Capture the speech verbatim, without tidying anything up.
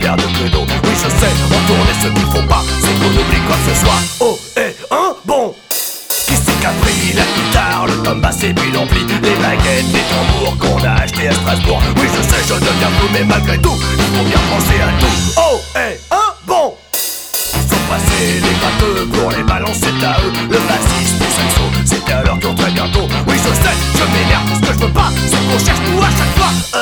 bière de Cluedo. Oui je sais, on tourne et ce qu'il faut pas, c'est qu'on oublie quoi que ce soit. Oh et un bon. Qui c'est qu'a pris la guitare, le tom basse et puis l'ampli, les baguettes, les tambours qu'on a achetés à Strasbourg. Oui je sais, je deviens fou mais malgré tout, il faut bien penser à tout. Oh et un bon. Ils sont passés les gratteux pour les ballons, c'est à eux. Le bassiste, les saxos, c'est à leur tour très bientôt. Oui je sais, je m'énerve, ce que je veux pas, c'est qu'on cherche tout à chaque fois.